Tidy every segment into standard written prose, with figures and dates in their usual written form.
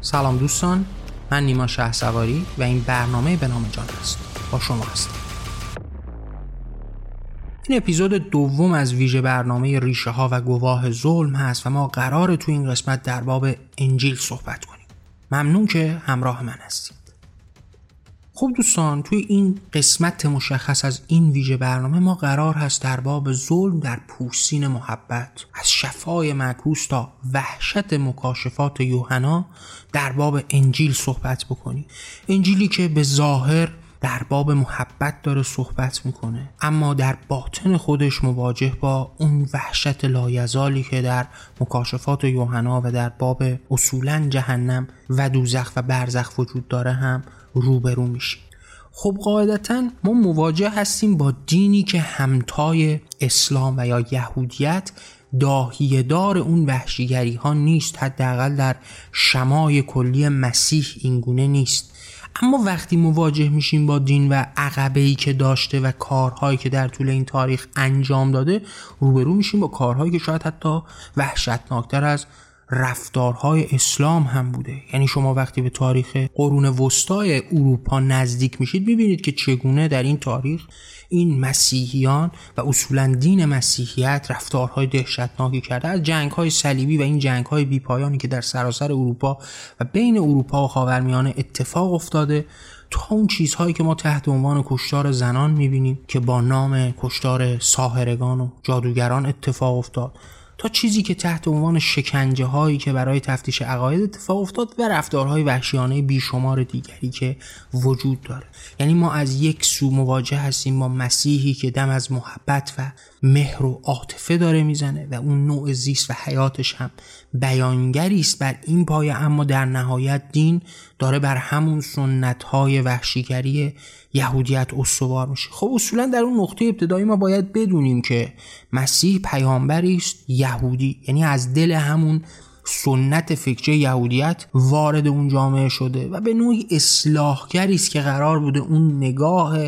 سلام دوستان، من نیما شهسواری و این برنامه به نام جان است. با شما هستم. این اپیزود دوم از ویژه برنامه ریشه ها و گواه ظلم هست و ما قراره تو این قسمت در باب انجیل صحبت کنیم. ممنون که همراه من هستید. خب دوستان، توی این قسمت مشخص از این ویژه برنامه ما قرار هست در باب ظلم در پوستین محبت، از شفای معکوس تا وحشت مکاشفات یوحنا در باب انجیل صحبت بکنیم. انجیلی که به ظاهر در باب محبت داره صحبت میکنه، اما در باطن خودش مواجه با اون وحشت لایزالی که در مکاشفات یوحنا و در باب اصولاً جهنم و دوزخ و برزخ وجود داره هم روبرو میشیم. خب قاعدتاً ما مواجه هستیم با دینی که همتای اسلام و یا یهودیت داهیه دار اون وحشیگری ها نیست، حداقل در شمای کلی مسیح اینگونه نیست. اما وقتی مواجه میشیم با دین و عقبه‌ای که داشته و کارهایی که در طول این تاریخ انجام داده، روبرو میشیم با کارهایی که شاید حتی وحشتناکتر از رفتارهای اسلام هم بوده. یعنی شما وقتی به تاریخ قرون وسطای اروپا نزدیک میشید میبینید که چگونه در این تاریخ این مسیحیان و اصولا دین مسیحیت رفتارهای دهشتناکی کرده، از جنگ‌های صلیبی و این جنگ‌های بی‌پایانی که در سراسر اروپا و بین اروپا و خاورمیانه اتفاق افتاده، تا اون چیزهایی که ما تحت عنوان کشتار زنان میبینیم که با نام کشتار ساحرگان و جادوگران اتفاق افتاد، تا چیزی که تحت عنوان شکنجه هایی که برای تفتیش عقاید اتفاق افتاد و رفتارهای وحشیانه بیشمار دیگری که وجود داره. یعنی ما از یک سو مواجه هستیم با مسیحی که دم از محبت و مهر و عاطفه داره میزنه و اون نوع زیست و حیاتش هم بیانگری است بر این پایه، اما در نهایت دین داره بر همون سنت‌های وحشیگری یهودیت استوار میشه. خب اصولا در اون نقطه ابتدایی ما باید بدونیم که مسیح پیامبری است یهودی، یعنی از دل همون سنت فکری یهودیت وارد اون جامعه شده و به نوعی اصلاحگری است که قرار بوده اون نگاه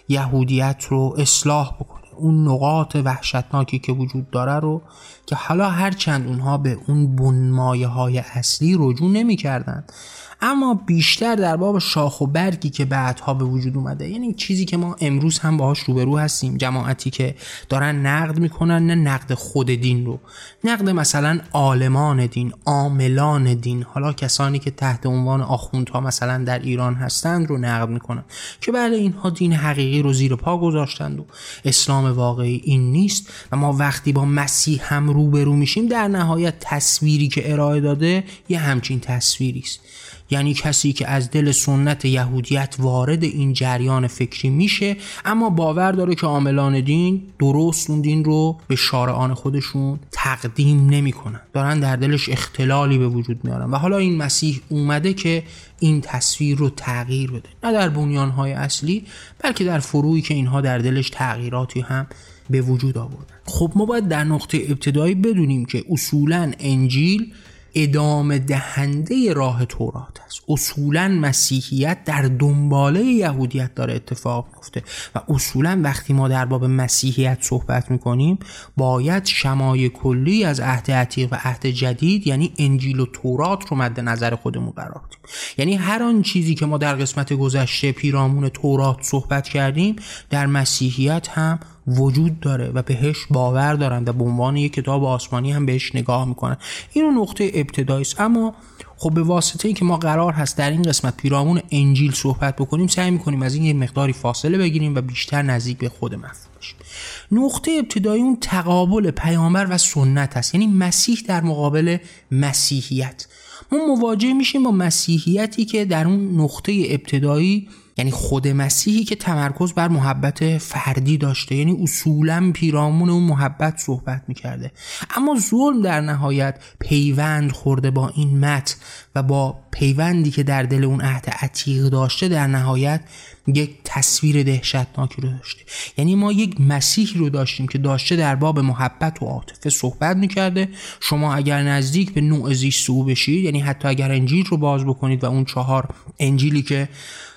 یهودیت رو اصلاح بکنه، اون نقاط وحشتناکی که وجود داره رو که حالا هرچند اونها به اون بنمایه های اصلی رجوع نمی کردن، اما بیشتر در باب شاخ و برگی که بعدها به وجود اومده، یعنی چیزی که ما امروز هم باهاش روبرو هستیم، جماعتی که دارن نقد میکنن، نه نقد خود دین رو، نقد مثلا عالمان دین، عاملان دین، حالا کسانی که تحت عنوان آخوندها مثلا در ایران هستند رو نقد میکنن که بله اینها دین حقیقی رو زیر پا گذاشتند و اسلام واقعی این نیست. و ما وقتی با مسیح هم روبرو میشیم در نهایت تصویری که ارائه داده یه همچین تصویری است، یعنی کسی که از دل سنت یهودیت وارد این جریان فکری میشه، اما باور داره که عاملان دین درست اون دین رو به شارعان خودشون تقدیم نمیکنن، دارن در دلش اختلالی به وجود میارن. و حالا این مسیح اومده که این تصویر رو تغییر بده، نه در بنیانهای اصلی بلکه در فروعی که اینها در دلش تغییراتی هم به وجود آوردن. خب ما باید در نقطه ابتدایی بدونیم که اصولاً انجیل ادامه دهنده راه تورات است. اصولاً مسیحیت در دنباله یهودیت داره اتفاق میفته و اصولاً وقتی ما در باب مسیحیت صحبت میکنیم باید شمای کلی از عهد عتیق و عهد جدید، یعنی انجیل و تورات رو مد نظر خودمون قرار بدیم. یعنی هر آن چیزی که ما در قسمت گذشته پیرامون تورات صحبت کردیم در مسیحیت هم وجود داره و بهش باور دارن و به عنوان یک کتاب آسمانی هم بهش نگاه میکنن. اینو نقطه ابتدایی است. اما خب به واسطه ای که ما قرار هست در این قسمت پیرامون انجیل صحبت بکنیم، سعی میکنیم از این یه مقداری فاصله بگیریم و بیشتر نزدیک به خود مفهوم بشیم. نقطه ابتدایی اون تقابل پیامبر و سنت است، یعنی مسیح در مقابل مسیحیت. ما مواجه میشیم با مسیحیتی که در اون نقطه ابتدایی، یعنی خود مسیحی که تمرکز بر محبت فردی داشته، یعنی اصولاً پیرامون اون محبت صحبت میکرده، اما ظلم در نهایت پیوند خورده با این متن و با پیوندی که در دل اون عهد عتیق داشته در نهایت یک تصویر دهشتناکی رو داشته. یعنی ما یک مسیح رو داشتیم که داشته در باب محبت و عاطفه صحبت میکرده. شما اگر نزدیک به نوع زیست او بشید، یعنی حتی اگر انجیل رو باز بکنید و اون 4 انجیلی که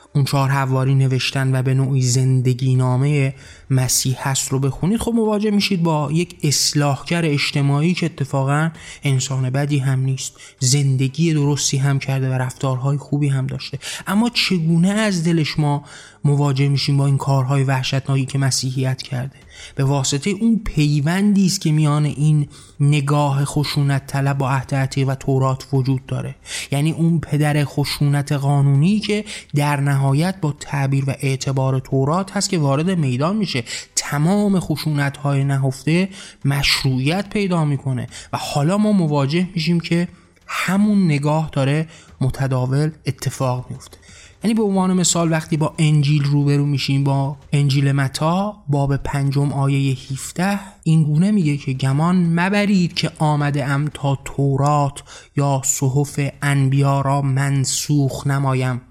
اون 4 حواری نوشتن و به نوعی زندگی نامه مسیح هست رو بخونید، خب مواجه میشید با یک اصلاحگر اجتماعی که اتفاقا انسان بدی هم نیست، زندگی درستی هم کرده و رفتارهای خوبی هم داشته. اما چگونه از دلش ما مواجه میشیم با این کارهای وحشتناکی که مسیحیت کرده؟ به واسطه اون پیوندی است که میان این نگاه خشونت طلب با عهد عتیق و تورات وجود داره. یعنی اون پدر خشونت قانونی که در نهایت با تعبیر و اعتبار تورات هست که وارد میدان میشه، تمام خشونت‌های نهفته مشروعیت پیدا میکنه و حالا ما مواجه میشیم که همون نگاه داره متداول اتفاق میفته. یعنی به عنوان مثال وقتی با انجیل روبرو میشیم، با انجیل متی باب 5 آیه 17 این گونه میگه که گمان مبرید که آمده ام تا تورات یا صحف انبیا را منسوخ نمایم،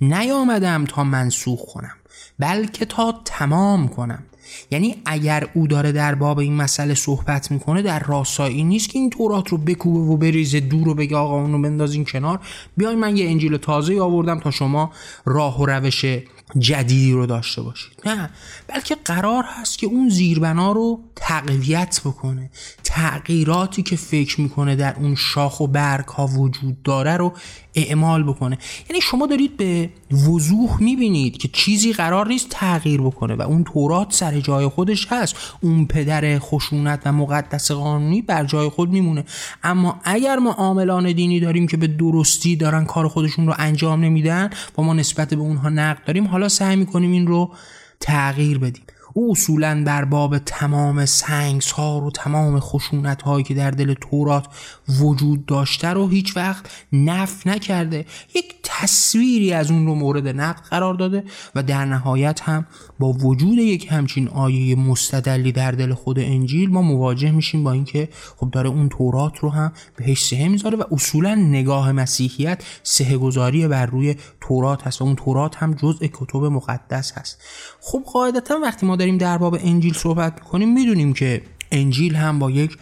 نیامدم تا منسوخ کنم بلکه تا تمام کنم. یعنی اگر او داره در باب این مسئله صحبت میکنه، در راستایی نیست که این تورات رو بکوبه و بریزه دور و بگه آقا اون رو بندازین کنار، بیاین من یه انجیل تازه آوردم تا شما راه و روش جدیدی رو داشته باشید. نه، بلکه قرار هست که اون زیربنا رو تقویت بکنه، تغییراتی که فکر میکنه در اون شاخ و برگ ها وجود داره رو اعمال بکنه. یعنی شما دارید به وضوح میبینید که چیزی قرار نیست تغییر بکنه و اون تورات سر جای خودش هست، اون پدر خشونت و مقدس قانونی بر جای خود میمونه. اما اگر ما عاملان دینی داریم که به درستی دارن کار خودشون رو انجام نمیدن و ما نسبت به اونها نقد داریم، حالا سعی میکنیم این رو تغییر بدیم. او اصولاً بر باب تمام سنگسار و تمام خشونت هایی که در دل تورات وجود داشته رو هیچ وقت نفی نکرده، یک تصویری از اون رو مورد نقد قرار داده و در نهایت هم با وجود یک همچین آیه مستدلی در دل خود انجیل ما مواجه میشیم با اینکه خب داره اون تورات رو هم بهش سهه میذاره و اصولاً نگاه مسیحیت سهه‌گذاری بر روی تورات هست و اون تورات هم جزء کتب مقدس هست. خب قاعدتا وقتی ما داریم در باب انجیل صحبت میکنیم میدونیم که انجیل هم با یک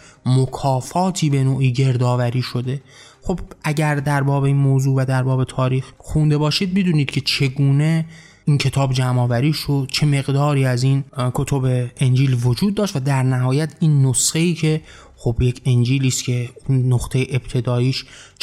مکافاتی به نوعی گردآوری شده. خب اگر در باب این موضوع و در باب تاریخ خونده باشید میدونید که چگونه این کتاب جمع آوری شد، چه مقداری از این کتب انجیل وجود داشت و در نهایت این نسخه‌ای که خب یک انجیلی است که اون نقطه ابتداییش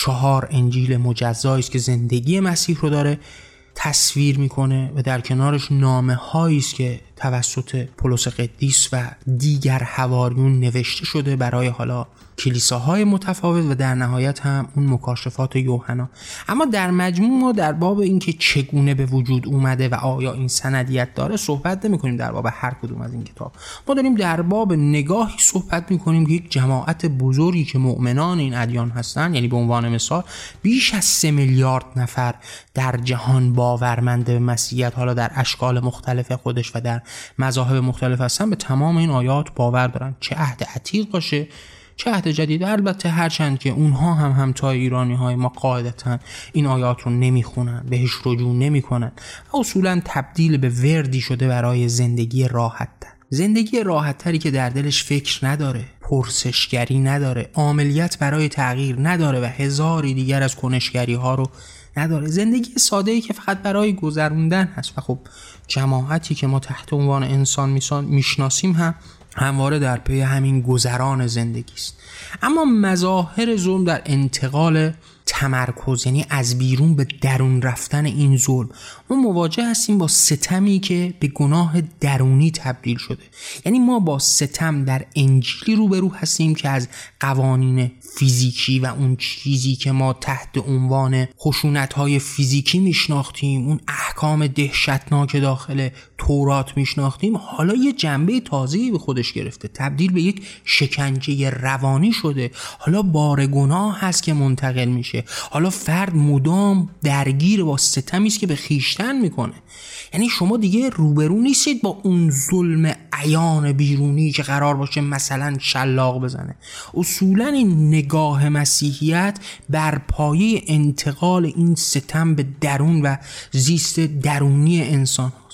4 انجیل مجزایی است که زندگی مسیح رو داره تصویر میکنه و در کنارش نامه هایی است که توسط پولس قدیس و دیگر حواریون نوشته شده برای حالا کلیساهای متفاوت و در نهایت هم اون مکاشفات یوحنا. اما در مجموع ما در باب این که چگونه به وجود اومده و آیا این سندیت داره صحبت نمی‌کنیم در باب هر کدوم از این کتاب. ما داریم در باب نگاهی صحبت می‌کنیم که یک جماعت بزرگی که مؤمنان این ادیان هستن، یعنی به عنوان مثال بیش از 3 میلیارد نفر در جهان باورمند به مسیحیت، حالا در اشکال مختلف خودش و در مذاهب مختلف هستن، به تمام این آیات باور دارن، چه عهد عتیق باشه چه عهد جدید. البته هرچند که اونها هم همتای ایرانی های ما قاعدتا این آیات رو نمیخونن، بهش رجوع نمیکنن، اصولا تبدیل به وردی شده برای زندگی راحت تر، زندگی راحت تری که در دلش فکر نداره، پرسشگری نداره، عاملیت برای تغییر نداره و هزاری دیگر از کنشگری ها رو نداره، زندگی ساده‌ای که فقط برای گذروندن هست. و خب جماعتی که ما تحت عنوان انسان میشناسیم هم همواره در پی همین گذران زندگی است. اما مظاهر ظلم در انتقال تمرکز، یعنی از بیرون به درون رفتن این ظلم، ما مواجه هستیم با ستمی که به گناه درونی تبدیل شده. یعنی ما با ستم در انجیلی روبرو هستیم که از قوانین فیزیکی و اون چیزی که ما تحت عنوان خشونت‌های فیزیکی میشناختیم، اون احکام دهشتناک داخل تورات میشناختیم، حالا یه جنبه تازه‌ای به خودش گرفته، تبدیل به یک شکنجه روانی شده. حالا بار گناه هست که منتقل میشه، حالا فرد مدام درگیر با ستمی است که به خیشتن میکنه. یعنی شما دیگه روبرو نیستید با اون ظلم عیان بیرونی که قرار باشه مثلا شلاق بزنه. اصولا این نگاه مسیحیت بر پایه انتقال این ستم به درون و زیست درونی انسان هست.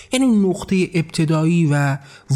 یعنی نقطه ابتدایی و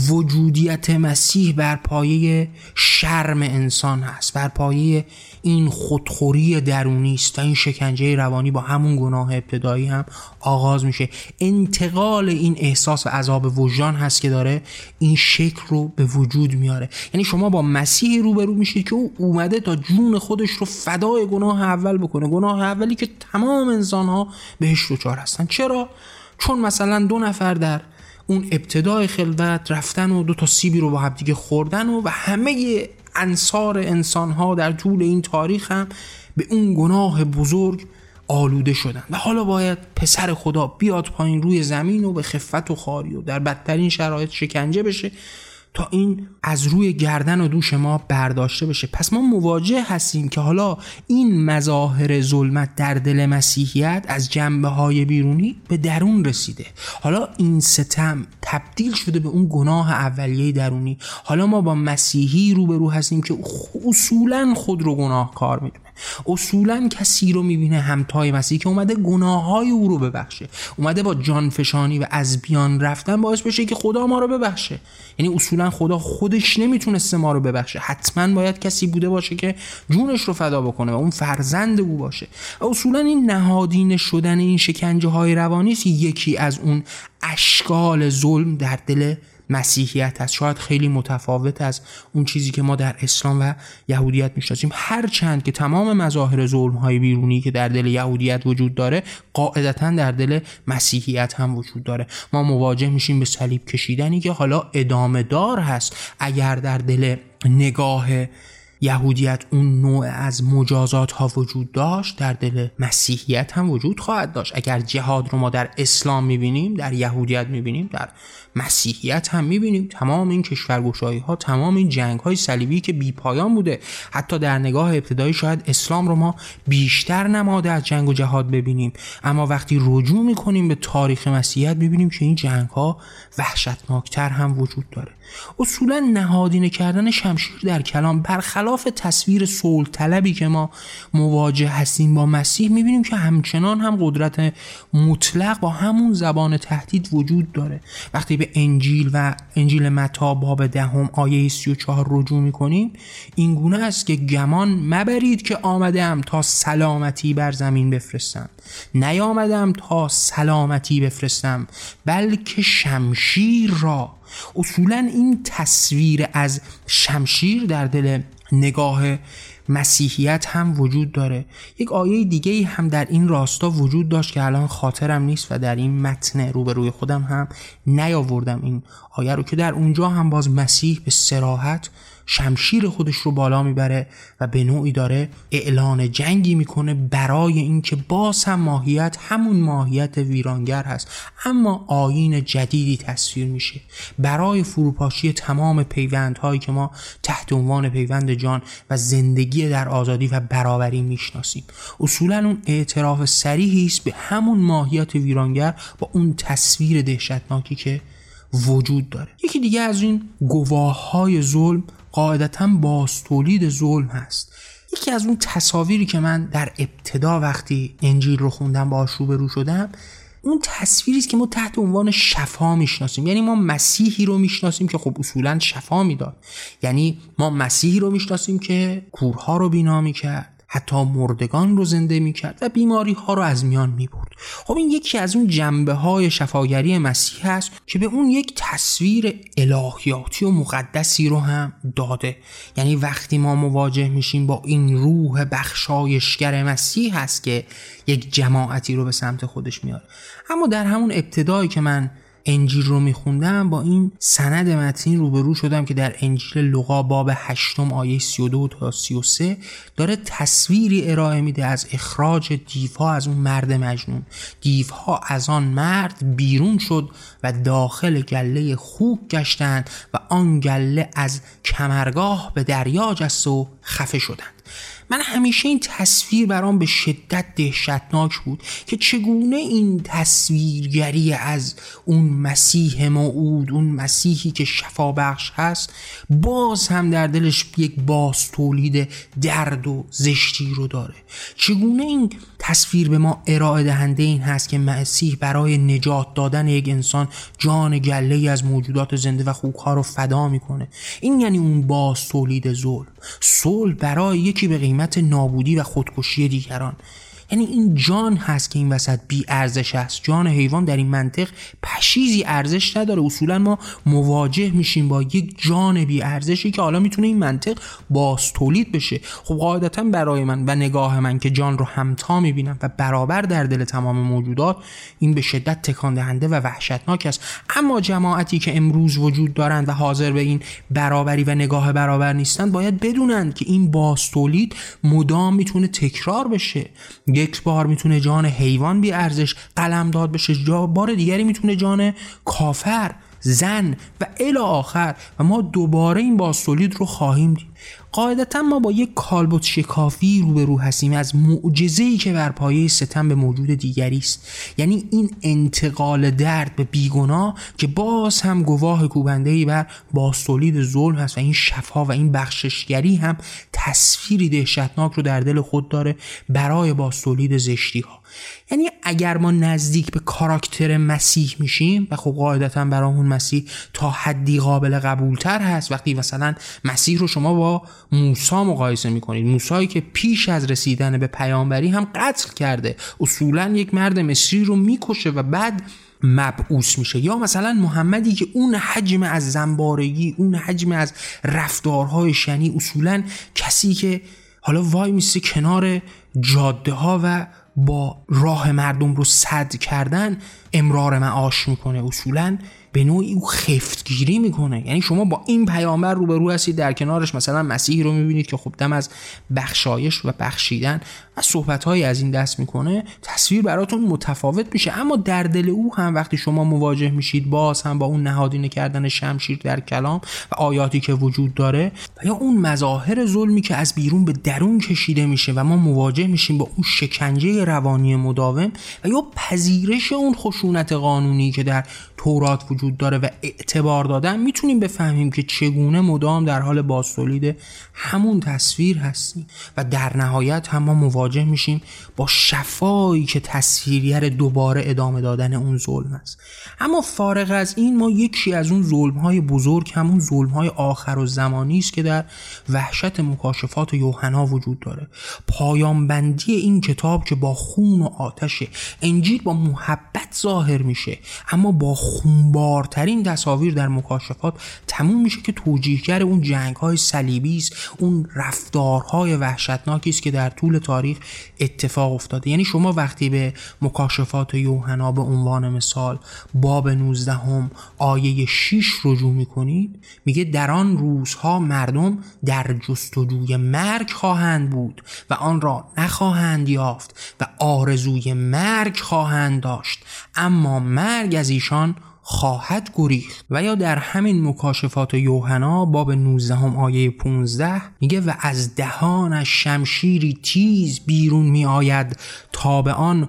وجودیت مسیح بر پایه شرم انسان هست، بر پایه این خودخوری درونی است و این شکنجه روانی با همون گناه ابتدایی هم آغاز میشه. انتقال این احساس و عذاب وجدان هست که داره این شکل رو به وجود میاره. یعنی شما با مسیحی روبرو میشید که او اومده تا جون خودش رو فدای گناه اول بکنه، گناه اولی که تمام انسان‌ها بهش دچار هستن. چرا؟ چون مثلا 2 نفر در اون ابتدای خلقت رفتن و 2 تا سیبی رو با هم دیگه خوردن و همه انصار انسان‌ها در طول این تاریخ هم به اون گناه بزرگ آلوده شدن و حالا باید پسر خدا بیاد پایین روی زمین و به خفت و خواری و در بدترین شرایط شکنجه بشه تا این از روی گردن و دوش ما برداشته بشه. پس ما مواجه هستیم که حالا این مظاهر ظلمت در دل مسیحیت از جنبه‌های بیرونی به درون رسیده. حالا این ستم تبدیل شده به اون گناه اولیه درونی. حالا ما با مسیحی روبرو هستیم که اصولاً خود رو گناهکار میدونه، اصولاً کسی رو میبینه همتای مسیح که اومده گناههای او رو ببخشه، اومده با جانفشانی و از بیان رفتن باعث بشه که خدا ما رو ببخشه. یعنی اصولاً خدا خودش نمیتونسته ما رو ببخشه، حتما باید کسی بوده باشه که جونش رو فدا بکنه و اون فرزند او باشه. و اصولاً این نهادینه شدن این شکنجه های روانی است یکی از اون اشکال ظلم در دل مسیحیت هست. شاید خیلی متفاوت از اون چیزی که ما در اسلام و یهودیت میشناسیم، هرچند که تمام مظاهر ظلم‌های بیرونی که در دل یهودیت وجود داره قاعدتاً در دل مسیحیت هم وجود داره. ما مواجه میشیم به صلیب کشیدنی که حالا ادامه دار هست. اگر در دل نگاه یهودیت اون نوع از مجازات ها وجود داشت، در دل مسیحیت هم وجود خواهد داشت. اگر جهاد رو ما در اسلام میبینیم، در یهودیت میبینیم، در مسیحیت هم میبینیم. تمام این کشورگشایی ها، تمام این جنگ های صلیبی که بی پایان بوده، حتی در نگاه ابتدایی شاید اسلام رو ما بیشتر نماده از جنگ و جهاد ببینیم، اما وقتی رجوع میکنیم به تاریخ مسیحیت میبینیم که این جنگ ها وحشتناکتر هم وجود داره. اصولا نهادینه کردن شمشیر در کلام برخلاف تصویر صلح طلبی که ما مواجه هستیم با مسیح، میبینیم که همچنان هم قدرت مطلق با همون زبان تهدید وجود داره. وقتی به انجیل و انجیل متی باب 10 آیه 34 رجوع میکنیم، این گونه است که گمان مبرید که آمدم تا سلامتی بر زمین بفرستم، نیامدم تا سلامتی بفرستم بلکه شمشیر را. اصولا این تصویر از شمشیر در دل نگاه مسیحیت هم وجود داره. یک آیه دیگه هم در این راستا وجود داشت که الان خاطرم نیست و در این متن روبروی خودم هم نیاوردم این آیه رو، که در اونجا هم باز مسیح به صراحت شمشیر خودش رو بالا میبره و به نوعی داره اعلان جنگی میکنه برای اینکه باز هم ماهیت همون ماهیت ویرانگر هست، اما آیین جدیدی تصویر میشه برای فروپاشی تمام پیوندهایی که ما تحت عنوان پیوند جان و زندگی در آزادی و برابری میشناسیم. اصولا اون اعتراف صریحی است به همون ماهیت ویرانگر با اون تصویر دهشتناکی که وجود داره. یکی دیگه از این گواههای ظلم قاعدتاً بازتولید ظلم هست. یکی از اون تصاویری که من در ابتدا وقتی انجیل رو خوندم باهاش روبرو شدم، اون تصویری است که ما تحت عنوان شفا میشناسیم. یعنی ما مسیحی رو میشناسیم که خب اصولاً شفا میداد، یعنی ما مسیحی رو میشناسیم که کورها رو بینا میکرد، حتی مردگان رو زنده میکرد و بیماری ها رو از میان میبرد. خب این یکی از اون جنبه های شفاگری مسیح هست که به اون یک تصویر الهیاتی و مقدسی رو هم داده. یعنی وقتی ما مواجه میشیم با این روح بخشایشگر مسیح هست که یک جماعتی رو به سمت خودش میاره. اما در همون ابتدایی که من انجیل رو میخوندم با این سند متنی روبرو شدم که در انجیل لوقا باب 8 آیه 32 تا 33 داره تصویری ارائه میده از اخراج دیوها از اون مرد مجنون. دیوها از آن مرد بیرون شد و داخل گله خوک گشتند و آن گله از کمرگاه به دریا جست و خفه شدند. من همیشه این تصویر برام به شدت دهشتناک بود که چگونه این تصویرگری از اون مسیح موعود، اون مسیحی که شفا بخش هست، باز هم در دلش یک باز تولید درد و زشتی رو داره. چگونه این تصویر به ما ارائه دهنده این هست که مسیح برای نجات دادن یک انسان جان گله‌ای از موجودات زنده و خوک‌ها رو فدا میکنه. این یعنی اون باز تولید صلح برای یکی به قیمت نابودی و خودکشی دیگران. یعنی این جان هست که این وسط بی ارزش است. جان حیوان در این منطق پشیزی ارزش نداره. اصولا ما مواجه میشیم با یک جان بی ارزشی که حالا میتونه این منطق باز تولید بشه. خب قاعدتا برای من و نگاه من که جان رو همتا میبینم و برابر در دل تمام موجودات، این به شدت تکان دهنده و وحشتناک است. اما جماعتی که امروز وجود دارند و حاضر به این برابری و نگاه برابر نیستند باید بدونند که این باز تولید مدام میتونه تکرار بشه. یک بار میتونه جان حیوان بی ارزش قلمداد بشه، بار دیگری میتونه جان کافر، زن و الی آخر، و ما دوباره این بازتولید رو خواهیم دید. قاعدتا ما با یک کالبد شکافی روبرو هستیم از معجزه‌ای که بر پایه ستم به موجود دیگری است. یعنی این انتقال درد به بیگناه که باز هم گواه کوبنده‌ای بر بازتولید ظلم هست و این شفا و این بخششگری هم تصویری دهشتناک رو در دل خود داره برای بازتولید زشتی‌ها. یعنی اگر ما نزدیک به کاراکتر مسیح میشیم و خب قاعدتا برامون مسیح تا حدی قابل قبولتر هست. وقتی مثلا مسیح رو شما با موسی مقایسه میکنید، موسی که پیش از رسیدن به پیامبری هم قتل کرده، اصولا یک مرد مصری رو میکشه و بعد مبعوث میشه، یا مثلا محمدی که اون حجم از زنبارگی، اون حجم از رفتارهای شنی، اصولا کسی که حالا وای میسته کنار جاده ها و با راه مردم رو سد کردن امرار معاش میکنه، اصولا به نوعی او خفتگیری میکنه. یعنی شما با این پیامبر روبرو هستید، در کنارش مثلا مسیحی رو میبینید که خب دم از بخشایش و بخشیدن و صحبت‌های از این دست میکنه، تصویر براتون متفاوت میشه. اما در دل او هم وقتی شما مواجه میشید باز هم با اون نهادینه کردن شمشیر در کلام و آیاتی که وجود داره و یا اون مظاهر ظلمی که از بیرون به درون کشیده میشه و ما مواجه میشیم با اون شکنجه روانی مداوم و یا پذیرش اون خشونت قانونی که در تورات وجود داره و اعتبار دادن، میتونیم بفهمیم که چگونه مدام در حال بازتولید همون تصویر هستیم و در نهایت هم ما مواجه میشیم با شفایی که تصویرگر دوباره ادامه دادن اون ظلم است. اما فارغ از این، ما یکی از اون ظلم‌های بزرگ همون ظلم‌های آخر و زمانی است که در وحشت مکاشفات یوحنا وجود داره. پایان بندی این کتاب که با خون و آتش، انجیل با محبت ظاهر میشه اما با خونبارترین تصاویر در مکاشفات تموم میشه که توجیهگر اون جنگ‌های صلیبی است، اون رفتارهای وحشتناکی است که در طول تاریخ اتفاق افتاده. یعنی شما وقتی به مکاشفات یوحنا به عنوان مثال باب 19 آیه 6 رجوع میکنید، میگه در آن روزها مردم در جستجوی مرگ خواهند بود و آن را نخواهند یافت و آرزوی مرگ خواهند داشت اما مرگ از ایشان خواهد گریخت. و یا در همین مکاشفات یوحنا باب 19 آیه 15 میگه و از دهانش شمشیری تیز بیرون می آید تا به آن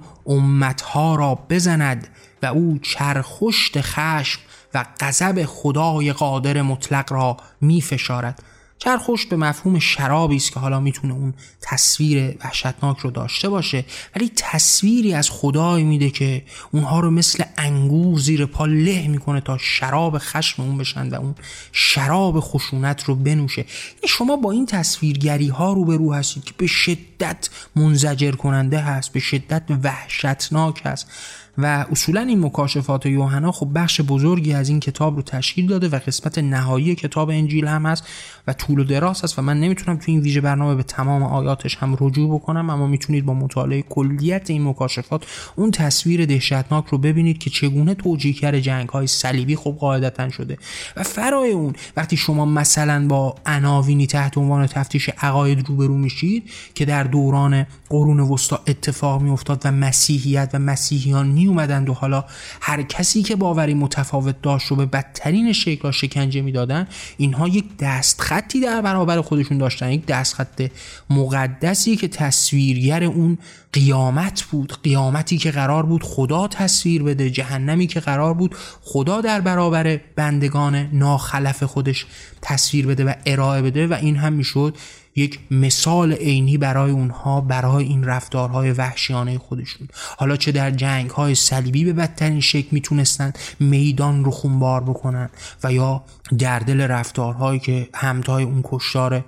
امتها را بزند و او چرخشت خشم و غضب خدای قادر مطلق را می فشارد. چرخشت به مفهوم شرابی است که حالا میتونه اون تصویر وحشتناک رو داشته باشه، ولی تصویری از خدای میده که اونها رو مثل انگور زیر پا له میکنه تا شراب خشم اون بشن و اون شراب خشونت رو بنوشه. شما با این تصویرگری ها روبرو هستید که به شدت منزجر کننده هست، به شدت وحشتناک هست و اصولا این مکاشفات یوحنا خب بخش بزرگی از این کتاب رو تشکیل داده و قسمت نهایی کتاب انجیل هم هست و طول و دراز هست و من نمیتونم تو این ویژه برنامه به تمام آیاتش هم رجوع بکنم، اما میتونید با مطالعه کلیت این مکاشفات اون تصویر دهشتناک رو ببینید که چگونه توجیهگر جنگ‌های صلیبی خب قاعدتاً شده. و فرای اون وقتی شما مثلا با عناوینی تحت عنوان تفتیش عقاید روبرو میشید که در دوران قرون وسطا اتفاق میافتاد و مسیحیت و مسیحیان می اومدند و حالا هر کسی که باوری متفاوت داشت رو به بدترین شکل شکنجه میدادن، اینها یک دستخطی در برابر خودشون داشتن، یک دستخط مقدسی که تصویرگر اون قیامت بود، قیامتی که قرار بود خدا تصویر بده، جهنمی که قرار بود خدا در برابر بندگان ناخلف خودش تصویر بده و ارائه بده و این هم میشد یک مثال عینی برای اونها، برای این رفتارهای وحشیانه خودشون. حالا چه در جنگ‌های صلیبی به بدترین شکل میتونستن میدان رو خونبار بکنن و یا در دل رفتارهایی که همتای اون کشتار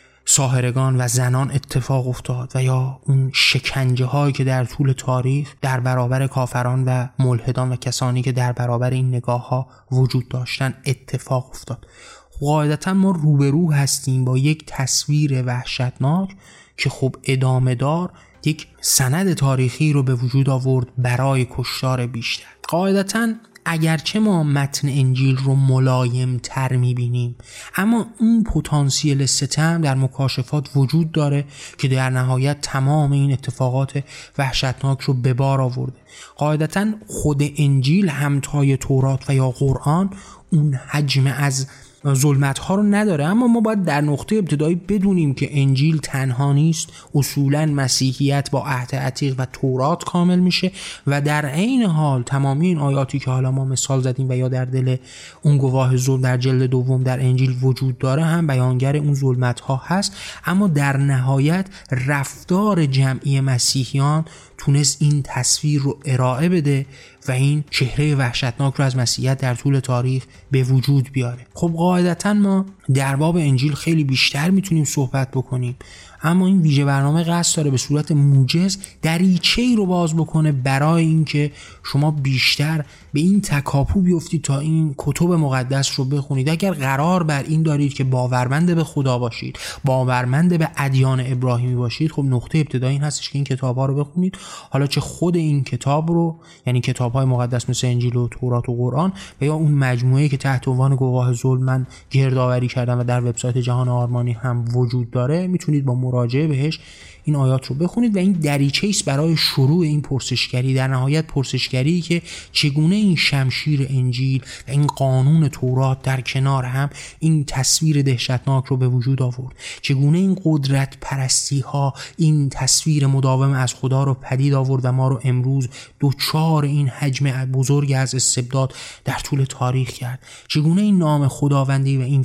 ساحرگان و زنان اتفاق افتاد و یا اون شکنجه هایی که در طول تاریخ در برابر کافران و ملحدان و کسانی که در برابر این نگاه ها وجود داشتن اتفاق افتاد. قاعدتا ما روبرو هستیم با یک تصویر وحشتناک که خب ادامه دار یک سند تاریخی رو به وجود آورد برای کشتار بیشتر. قاعدتا اگرچه ما متن انجیل رو ملایم تر میبینیم، اما اون پتانسیل ستم در مکاشفات وجود داره که در نهایت تمام این اتفاقات وحشتناک رو به بار آورده. قاعدتا خود انجیل همتای تورات و یا قرآن اون حجم از ظلمت ها رو نداره، اما ما باید در نقطه ابتدایی بدونیم که انجیل تنها نیست. اصولا مسیحیت با عهد عتیق و تورات کامل میشه و در عین حال تمامی این آیاتی که حالا ما مثال زدیم و یا در دل اون گواه ظلم در جلد دوم در انجیل وجود داره هم بیانگر اون ظلمت ها هست. اما در نهایت رفتار جمعی مسیحیان تونست این تصویر رو ارائه بده و این چهره وحشتناک رو از مسیحیت در طول تاریخ به وجود بیاره. خب قاعدتا ما در باب انجیل خیلی بیشتر میتونیم صحبت بکنیم، اما این ویژه برنامه قصد داره به صورت موجز دریچه‌ای رو باز بکنه برای اینکه شما بیشتر به این تکاپو بیفتید تا این کتب مقدس رو بخونید. اگر قرار بر این دارید که باورمند به خدا باشید، باورمند به ادیان ابراهیمی باشید، خب نقطه ابتدایی این هستش که این کتاب‌ها رو بخونید. حالا چه خود این کتاب رو، یعنی کتاب‌های مقدس مثل انجیل و تورات و قرآن، و یا اون مجموعه‌ای که تحت عنوان گواه ظلم من گردآوری کردم و در وبسایت جهان آرمانی هم وجود داره، میتونید با مراجعه بهش این آیات رو بخونید و این دریچه است برای شروع این پرسشگری. در نهایت پرسشگری که چگونه این شمشیر انجیل و این قانون تورات در کنار هم این تصویر دهشتناک رو به وجود آورد، چگونه این قدرت پرستی ها این تصویر مداوم از خدا رو پدید آورد و ما رو امروز دوچار این حجم بزرگ از استبداد در طول تاریخ کرد، چگونه این نام خداوندی و این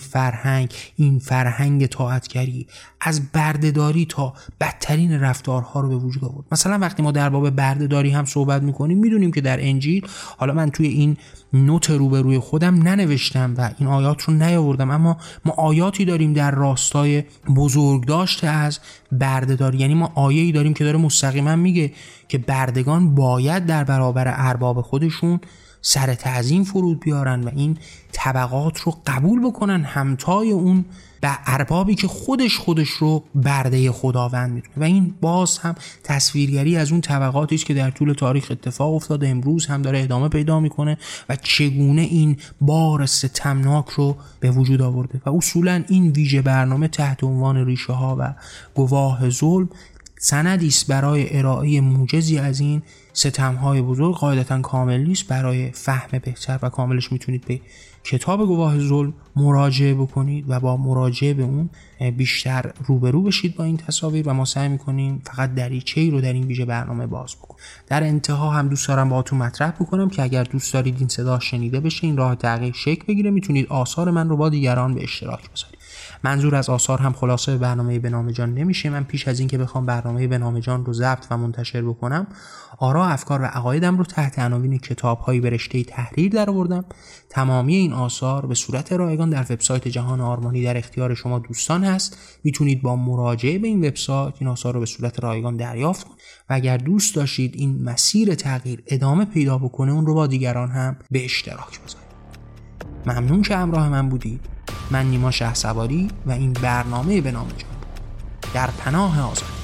فرهنگ طاعتگری از بردهداری تا بدترین رفتارها رو به وجود آورد. مثلا وقتی ما در باب بردهداری هم صحبت میکنیم، میدونیم که در انجیل، حالا من توی این نوت روبروی خودم ننوشتم و این آیات رو نیاوردم، اما ما آیاتی داریم در راستای بزرگداشت از بردهداری. یعنی ما آیه‌ای داریم که داره مستقیما میگه که بردگان باید در برابر ارباب خودشون سر تعظیم فرود بیارن و این طبقات رو قبول بکنن، همتای اون به اربابی که خودش رو برده خداوند میدونه. و این باز هم تصویرگری از اون طبقاتی است که در طول تاریخ اتفاق افتاده، امروز هم داره ادامه پیدا میکنه و چگونه این بار ستمناک رو به وجود آورده. و اصولا این ویژه برنامه تحت عنوان ریشه ها و گواه ظلم سندی است برای ارائه موجزی از این ستم‌های بزرگ. قاعدتاً کامل نیست، برای فهم بهتر و کاملش میتونید به کتاب گواه ظلم مراجعه بکنید و با مراجعه به اون بیشتر روبرو بشید با این تصاویر و ما سعی میکنیم فقط دریچه‌ای رو در این ویژه برنامه باز بکنیم. در انتها هم دوست دارم باهاتون مطرح بکنم که اگر دوست دارید این صدا شنیده بشه، این راه تحقیق شکل بگیره، میتونید آثار من رو با دیگران به اشتراک بذارید. منظور از آثار هم خلاصه برنامه به نام جان نمیشه. من پیش از این که بخوام برنامه به نام جان رو ضبط و منتشر بکنم، آرا، افکار و عقایدم رو تحت عناوین کتاب‌هایی به رشته تحریر درآوردم. تمامی این آثار به صورت رایگان در وبسایت جهان آرمانی در اختیار شما دوستان هست. میتونید با مراجعه به این وبسایت این آثار رو به صورت رایگان دریافت کنید و اگر دوست داشتید این مسیر تغییر ادامه پیدا بکنه، اون رو با دیگران هم به اشتراک بذارید. ممنون که همراه من بودید. من نیما شهسواری و این برنامه به نام جان در پناه آزادی.